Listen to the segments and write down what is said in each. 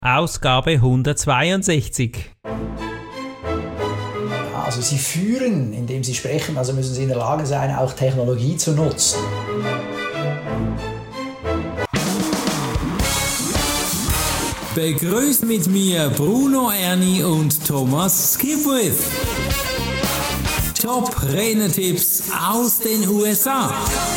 Ausgabe 162. Also Sie führen, indem Sie sprechen, also müssen Sie in der Lage sein, auch Technologie zu nutzen. Begrüßt mit mir Bruno Erni und Thomas Skipwith. Top-Renner-Tipps aus den USA.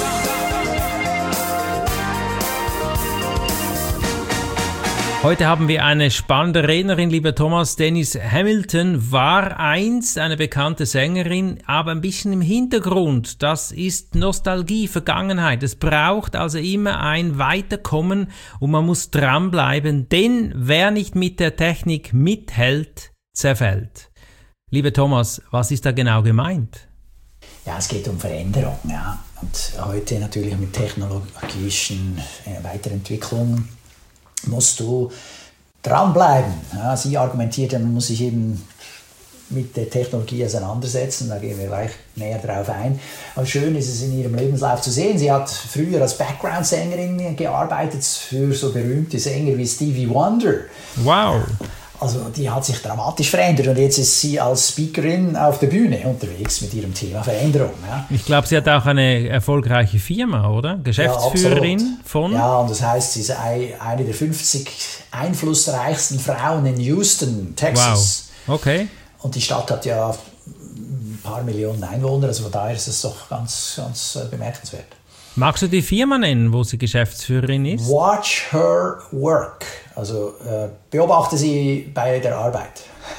Heute haben wir eine spannende Rednerin, lieber Thomas. Dennis Hamilton war einst eine bekannte Sängerin, aber ein bisschen im Hintergrund. Das ist Nostalgie, Vergangenheit. Es braucht also immer ein Weiterkommen und man muss dranbleiben, denn wer nicht mit der Technik mithält, zerfällt. Lieber Thomas, was ist da genau gemeint? Ja, es geht um Veränderung. Ja. Und heute natürlich mit technologischen Weiterentwicklungen musst du dranbleiben. Ja, sie argumentiert, man muss sich eben mit der Technologie auseinandersetzen, da gehen wir gleich näher drauf ein. Aber schön ist es in ihrem Lebenslauf zu sehen, sie hat früher als Background-Sängerin gearbeitet für so berühmte Sänger wie Stevie Wonder. Wow! Also die hat sich dramatisch verändert und jetzt ist sie als Speakerin auf der Bühne unterwegs mit ihrem Thema Veränderung. Ja. Ich glaube, sie hat auch eine erfolgreiche Firma, oder? Geschäftsführerin von? Ja, und das heißt, sie ist eine der 50 einflussreichsten Frauen in Houston, Texas. Wow, okay. Und die Stadt hat ja ein paar Millionen Einwohner, also von daher ist es doch ganz, ganz bemerkenswert. Magst du die Firma nennen, wo sie Geschäftsführerin ist? Watch her work. Also beobachte sie bei der Arbeit.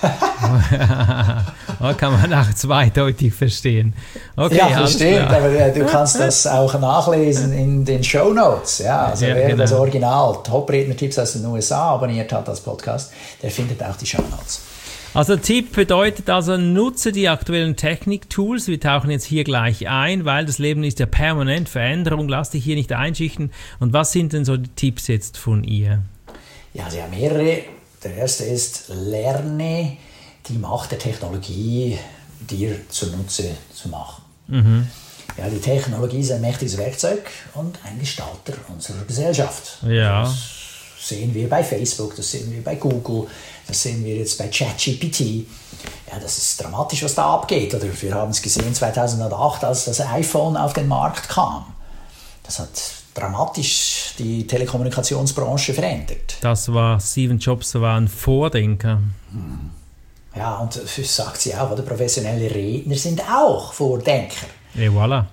Kann man auch zweideutig verstehen. Okay, ja, versteht, aber du kannst das auch nachlesen in den Shownotes. Ja, also wer genau das Original Top-Redner-Tipps aus den USA abonniert hat als Podcast, der findet auch die Shownotes. Also Tipp bedeutet also, nutze die aktuellen Technik-Tools. Wir tauchen jetzt hier gleich ein, weil das Leben ist ja permanent Veränderung. Lass dich hier nicht einschüchtern. Und was sind denn so die Tipps jetzt von ihr? Ja, sie haben mehrere. Der erste ist, lerne die Macht der Technologie dir zunutze zu machen. Mhm. Ja, die Technologie ist ein mächtiges Werkzeug und ein Gestalter unserer Gesellschaft. Ja. Das sehen wir bei Facebook, das sehen wir bei Google, das sehen wir jetzt bei ChatGPT. Ja, das ist dramatisch, was da abgeht. Oder wir haben es gesehen 2008, als das iPhone auf den Markt kam. Das hat dramatisch die Telekommunikationsbranche verändert. Das war Steve Jobs, war ein Vordenker. Ja, und das sagt sie auch, oder? Professionelle Redner sind auch Vordenker. Et voilà.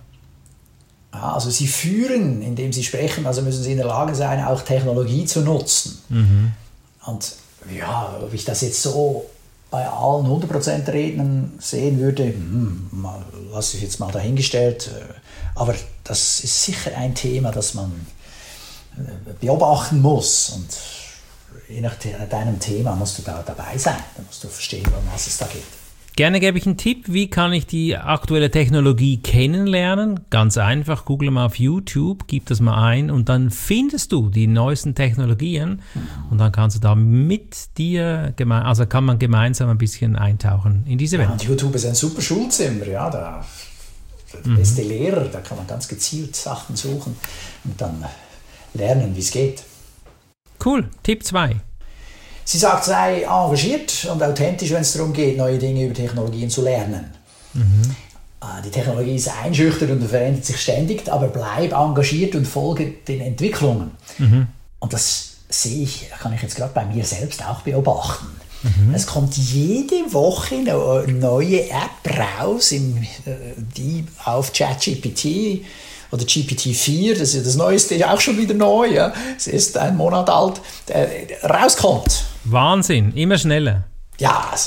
Ja, also sie führen, indem sie sprechen, also müssen sie in der Lage sein, auch Technologie zu nutzen. Mhm. Und ja, ob ich das jetzt so bei allen 100% Rednern sehen würde, lasse ich jetzt mal dahingestellt. Aber das ist sicher ein Thema, das man beobachten muss. Und je nach deinem Thema musst du da dabei sein. Da musst du verstehen, um was es da geht. Gerne gebe ich einen Tipp, wie kann ich die aktuelle Technologie kennenlernen? Ganz einfach, google mal auf YouTube, gib das mal ein und dann findest du die neuesten Technologien und dann kannst du da mit dir, also kann man gemeinsam ein bisschen eintauchen in diese Welt. Ja, und YouTube ist ein super Schulzimmer, ja, der beste Lehrer, da kann man ganz gezielt Sachen suchen und dann lernen, wie es geht. Cool, Tipp 2. Sie sagt, sei engagiert und authentisch, wenn es darum geht, neue Dinge über Technologien zu lernen. Mhm. Die Technologie ist einschüchternd und verändert sich ständig, aber bleib engagiert und folge den Entwicklungen. Mhm. Und das kann ich jetzt gerade bei mir selbst auch beobachten. Mhm. Es kommt jede Woche eine neue App raus, die auf ChatGPT oder GPT-4, das ist das Neueste, auch schon wieder neu, ja. Es ist 1 Monat alt, rauskommt. Wahnsinn, immer schneller. Ja, es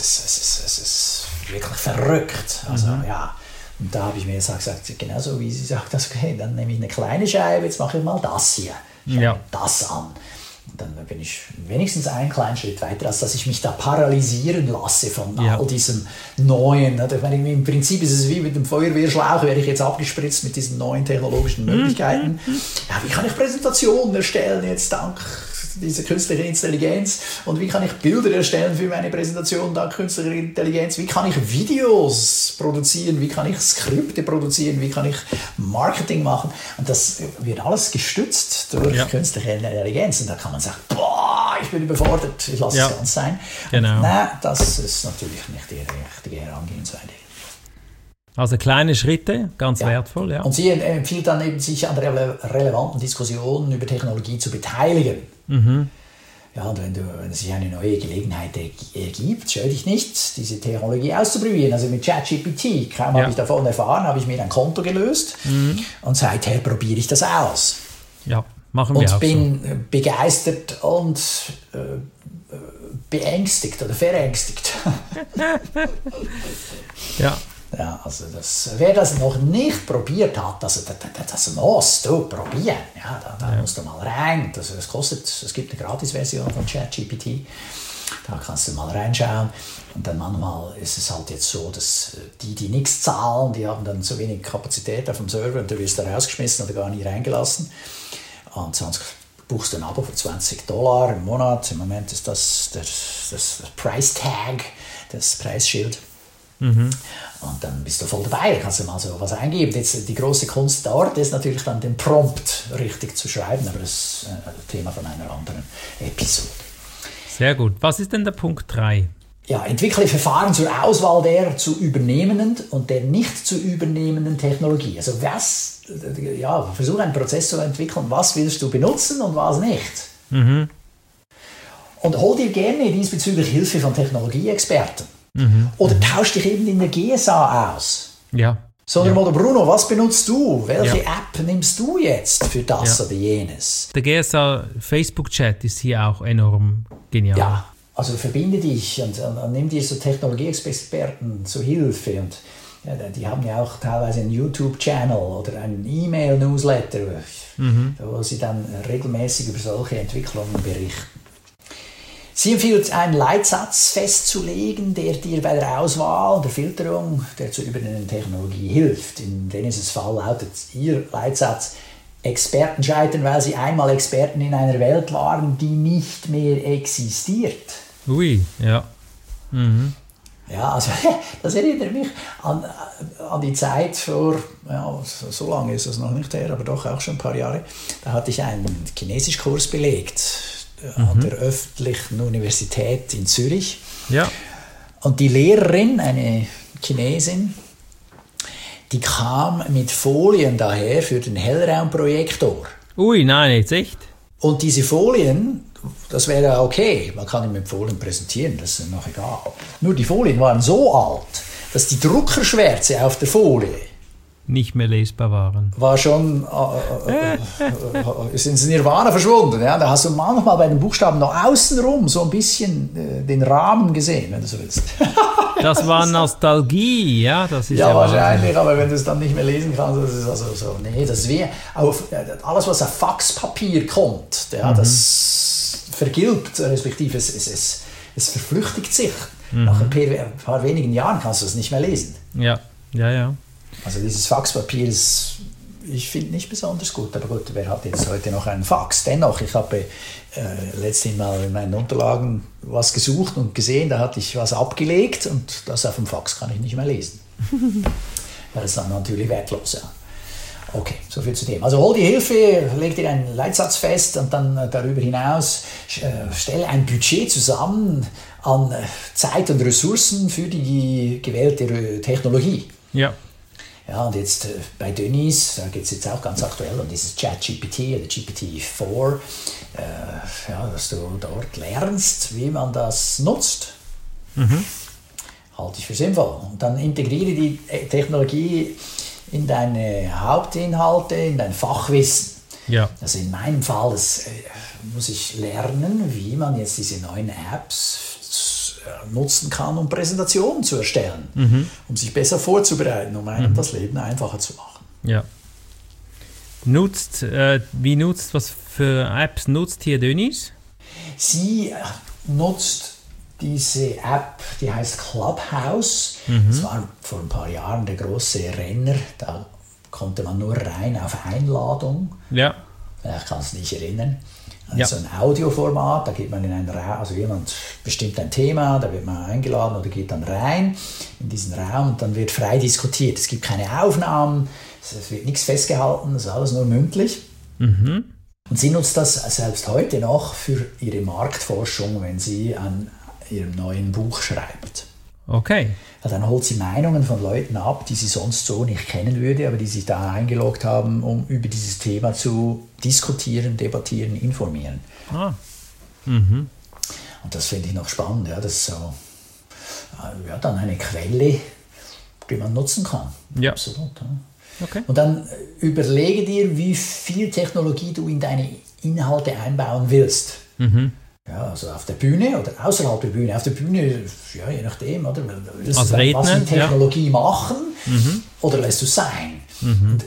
ist wirklich verrückt. Also, ja. Und da habe ich mir gesagt, genauso wie sie sagt, okay, dann nehme ich eine kleine Scheibe, jetzt mache ich mal das hier. Schau das an. Und dann bin ich wenigstens einen kleinen Schritt weiter, als dass ich mich da paralysieren lasse von all diesem Neuen. Ich meine, im Prinzip ist es wie mit dem Feuerwehrschlauch, werde ich jetzt abgespritzt mit diesen neuen technologischen Möglichkeiten. Ja, wie kann ich Präsentationen erstellen jetzt dank dieser künstlichen Intelligenz? Und wie kann ich Bilder erstellen für meine Präsentation dank künstlicher Intelligenz? Wie kann ich Videos produzieren? Wie kann ich Skripte produzieren? Wie kann ich Marketing machen? Und das wird alles gestützt durch künstliche Intelligenz. Und da kann man sagen, boah, ich bin überfordert, ich lasse es ganz sein. Genau. Nein, das ist natürlich nicht die richtige Herangehensweise. Also kleine Schritte, ganz wertvoll. Ja. Und sie empfiehlt dann eben, sich an relevanten Diskussionen über Technologie zu beteiligen. Ja, und wenn sich eine neue Gelegenheit ergibt, scheu dich nicht, diese Technologie auszuprobieren. Also mit ChatGPT, kaum habe ich davon erfahren, habe ich mir ein Konto gelöst und seither probiere ich das aus. Ja, machen wir auch. Und bin begeistert und beängstigt oder verängstigt. Ja. Ja, also wer das noch nicht probiert hat, das musst du probieren. Ja, da musst du mal rein. Es gibt eine Gratis-Version von ChatGPT. Da kannst du mal reinschauen. Und dann manchmal ist es halt jetzt so, dass die nichts zahlen, die haben dann zu wenig Kapazität auf dem Server und du wirst da rausgeschmissen oder gar nicht reingelassen. Und sonst buchst du ein Abo für $20 im Monat. Im Moment ist das Price Tag, das Preisschild. Und dann bist du voll dabei, da kannst du mal so was eingeben. Jetzt, die große Kunst dort ist natürlich dann den Prompt richtig zu schreiben, aber das ist ein Thema von einer anderen Episode. Sehr gut. Was ist denn der Punkt 3? Ja, entwickle Verfahren zur Auswahl der zu übernehmenden und der nicht zu übernehmenden Technologie. Also versuche einen Prozess zu entwickeln, was willst du benutzen und was nicht. Und hol dir gerne diesbezüglich Hilfe von Technologieexperten. Oder tausch dich eben in der GSA aus. Ja. Sondern oder Bruno, was benutzt du? Welche App nimmst du jetzt für das oder jenes? Der GSA Facebook-Chat ist hier auch enorm genial. Ja, also verbinde dich und nimm dir so Technologieexperten zur Hilfe. Und die haben ja auch teilweise einen YouTube-Channel oder einen E-Mail-Newsletter, wo sie dann regelmäßig über solche Entwicklungen berichten. Sie empfiehlt, einen Leitsatz festzulegen, der dir bei der Auswahl und der Filterung der zu übernehmenden Technologie hilft. In Dennis' Fall lautet ihr Leitsatz: Experten scheitern, weil sie einmal Experten in einer Welt waren, die nicht mehr existiert. Ui, ja. Ja, also das erinnert mich an die Zeit vor, so lange ist es noch nicht her, aber doch auch schon ein paar Jahre. Da hatte ich einen Chinesischkurs belegt an der öffentlichen Universität in Zürich. Ja. Und die Lehrerin, eine Chinesin, die kam mit Folien daher für den Hellraumprojektor. Ui, nein, jetzt echt? Und diese Folien, das wäre ja okay, man kann ihn mit Folien präsentieren, das ist noch egal. Nur die Folien waren so alt, dass die Druckerschwärze auf der Folie nicht mehr lesbar waren. War schon, ist ins Nirvana verschwunden. Ja? Da hast du manchmal bei den Buchstaben noch außenrum so ein bisschen den Rahmen gesehen, wenn du so willst. Das war Nostalgie, ja? Das ist ja, wahrscheinlich, aber wenn du es dann nicht mehr lesen kannst, das ist also so, nee, das ist wie alles, was auf Faxpapier kommt, das vergilbt, respektive es verflüchtigt sich. Nach ein paar wenigen Jahren kannst du es nicht mehr lesen. Ja. Also dieses Faxpapier ist, ich finde, nicht besonders gut. Aber gut, wer hat jetzt heute noch einen Fax? Dennoch, ich habe letztens mal in meinen Unterlagen was gesucht und gesehen, da hatte ich was abgelegt und das auf dem Fax kann ich nicht mehr lesen. Das ist dann natürlich wertlos, ja. Okay, soviel zu dem. Also hol die Hilfe, leg dir einen Leitsatz fest und dann darüber hinaus stelle ein Budget zusammen an Zeit und Ressourcen für die gewählte Technologie. Ja. Ja, und jetzt bei Dennis, da geht es jetzt auch ganz aktuell um dieses ChatGPT oder GPT-4, dass du dort lernst, wie man das nutzt. Halte ich für sinnvoll. Und dann integriere die Technologie in deine Hauptinhalte, in dein Fachwissen. Ja. Also in meinem Fall muss ich lernen, wie man jetzt diese neuen Apps nutzen kann, um Präsentationen zu erstellen, um sich besser vorzubereiten, um einem das Leben einfacher zu machen. Ja. Was für Apps nutzt hier Dennis? Sie nutzt diese App, die heißt Clubhouse. Das war vor ein paar Jahren der große Renner, da konnte man nur rein auf Einladung. Ja. Ich kann es nicht erinnern. Also ein Audioformat, da geht man in einen Raum, also jemand bestimmt ein Thema, da wird man eingeladen oder geht dann rein in diesen Raum und dann wird frei diskutiert. Es gibt keine Aufnahmen, es wird nichts festgehalten, es ist alles nur mündlich. Und sie nutzt das selbst heute noch für ihre Marktforschung, wenn sie an ihrem neuen Buch schreibt. Okay. Ja, dann holt sie Meinungen von Leuten ab, die sie sonst so nicht kennen würde, aber die sich da eingeloggt haben, um über dieses Thema zu diskutieren, debattieren, informieren. Und das finde ich noch spannend. Ja, das ist so, ja, dann eine Quelle, die man nutzen kann. Ja. Absolut. Ja. Okay. Und dann überlege dir, wie viel Technologie du in deine Inhalte einbauen willst. Ja, also auf der Bühne oder außerhalb der Bühne. Auf der Bühne, ja, je nachdem, oder? Willst als du Redner, was mit Technologie machen oder lässt du es sein? Und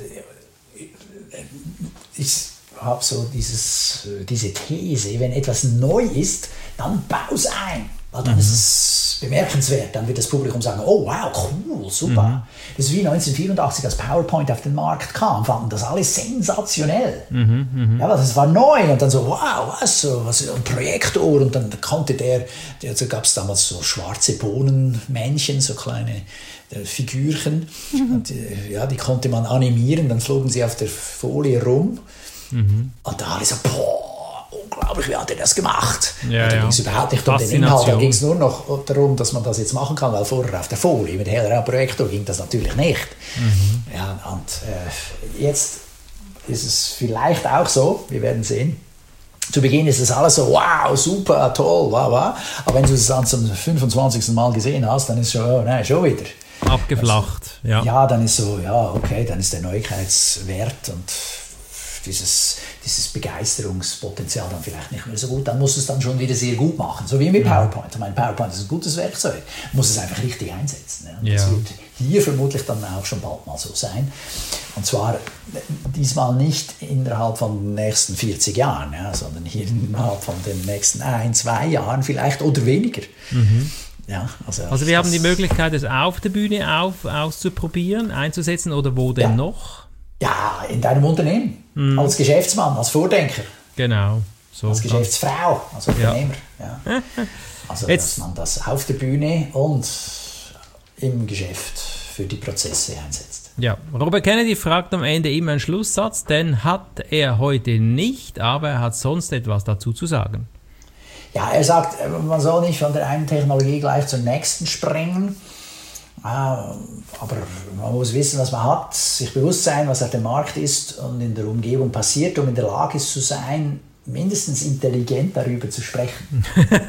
ich habe so diese These, wenn etwas neu ist, dann bau es ein. Weil dann ist es bemerkenswert. Dann wird das Publikum sagen, oh wow, cool, super. Das ist wie 1984, als PowerPoint auf den Markt kam, fanden das alle sensationell. Ja, das war neu und dann so, wow, was ein Projektor. Und dann konnte also gab es damals so schwarze Bohnenmännchen, so kleine Figürchen. Und, ja, die konnte man animieren, dann flogen sie auf der Folie rum. Und da alle so, boah, unglaublich, wie hat er das gemacht? Da ging es überhaupt nicht um den Inhalt, da ging es nur noch darum, dass man das jetzt machen kann, weil vorher auf der Folie mit heller Projektor ging das natürlich nicht. Ja, und jetzt ist es vielleicht auch so, wir werden sehen. Zu Beginn ist es alles so, wow, super, toll, wow, wow. Aber wenn du es dann zum 25. Mal gesehen hast, dann ist es schon, oh nein, schon wieder. Abgeflacht, ja. Ja, dann ist so, ja, okay, dann ist der Neuigkeitswert und dieses Begeisterungspotenzial dann vielleicht nicht mehr so gut, dann muss es dann schon wieder sehr gut machen. So wie mit PowerPoint. Ich meine, PowerPoint ist ein gutes Werkzeug, man muss es einfach richtig einsetzen. Ja. Das wird hier vermutlich dann auch schon bald mal so sein. Und zwar diesmal nicht innerhalb von den nächsten 40 Jahren, ja, sondern hier innerhalb von den nächsten 1-2 Jahren vielleicht oder weniger. Ja, also wir haben die Möglichkeit, es auf der Bühne auszuprobieren, einzusetzen oder wo denn noch? Ja, in deinem Unternehmen, als Geschäftsmann, als Vordenker. Genau. So als Geschäftsfrau, als Unternehmer. Ja. Also, dass man das auf der Bühne und im Geschäft für die Prozesse einsetzt. Ja, Robert Kennedy fragt am Ende immer einen Schlusssatz, den hat er heute nicht, aber er hat sonst etwas dazu zu sagen. Ja, er sagt, man soll nicht von der einen Technologie gleich zur nächsten springen. Aber man muss wissen, was man hat, sich bewusst sein, was auf dem Markt ist und in der Umgebung passiert, um in der Lage zu sein, mindestens intelligent darüber zu sprechen.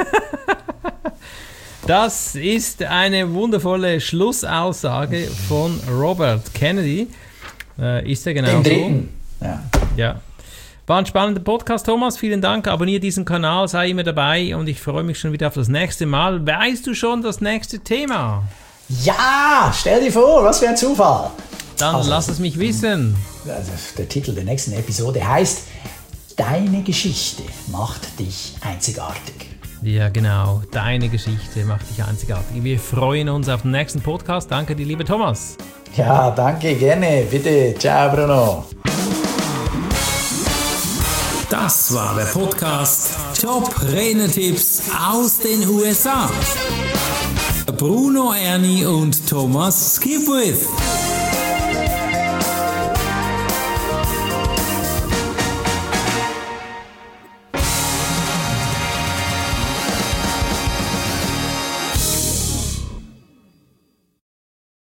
Das ist eine wundervolle Schlussaussage von Robert Kennedy. Ist er genau Den so? Dritten. Ja. War ein spannender Podcast, Thomas. Vielen Dank. Abonniere diesen Kanal, sei immer dabei und ich freue mich schon wieder auf das nächste Mal. Weißt du schon das nächste Thema? Ja, stell dir vor, was für ein Zufall. Dann lass es mich wissen. Der Titel der nächsten Episode heißt Deine Geschichte macht dich einzigartig. Ja, genau. Deine Geschichte macht dich einzigartig. Wir freuen uns auf den nächsten Podcast. Danke dir, lieber Thomas. Ja, danke, gerne. Bitte. Ciao, Bruno. Das war der Podcast Top Renetipps aus den USA. Bruno Erni und Thomas Skipwith.